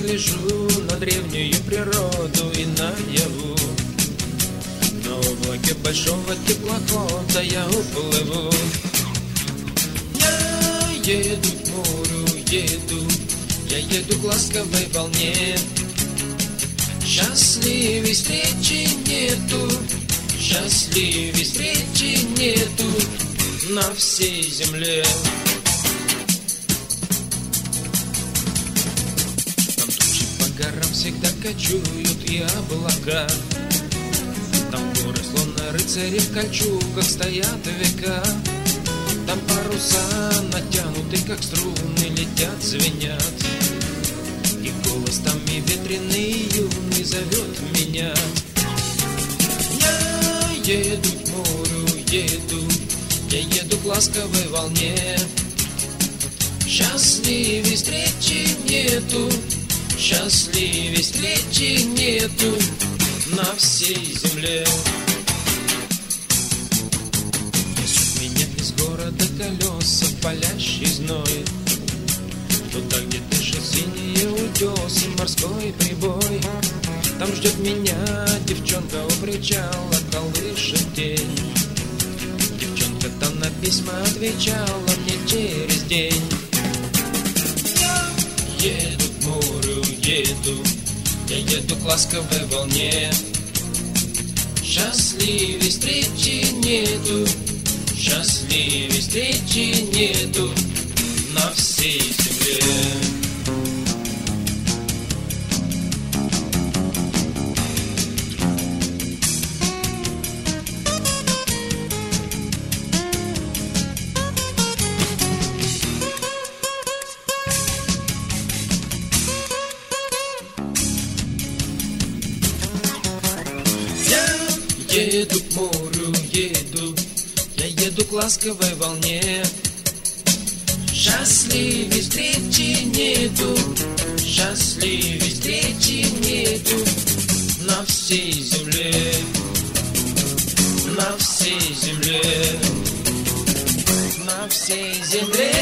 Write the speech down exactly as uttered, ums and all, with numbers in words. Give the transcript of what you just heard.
гляжу на древнюю природу и наяву. На облаке большого теплохода я уплыву. Я еду к морю, еду, я еду к ласковой волне. Счастливей встречи нету, счастливей встречи нету на всей земле. Там тучи по горам всегда кочуют и облака. Там горы, словно рыцари в кольчугах, стоят века. Там паруса натянуты, как струны, летят, звенят. И голос там и ветреный, и юный зовет меня. Я еду к морю, еду, я еду к ласковой волне. Счастливей встречи нету, счастливей встречи нету на всей земле. Несут меня из города колеса, палящий зной. Туда, где дышит синие утесы, морской прибой. Там ждет меня девчонка у причала, колышет тень. Девчонка там на письма отвечала мне через день. Я еду к морю, еду, я еду к ласковой волне. Счастливей встречи нету, счастливей встречи нету на всей земле. Я еду к морю, еду, я еду к ласковой волне. Счастливей встречи нету, счастливей встречи нету на всей земле, на всей земле, на всей земле.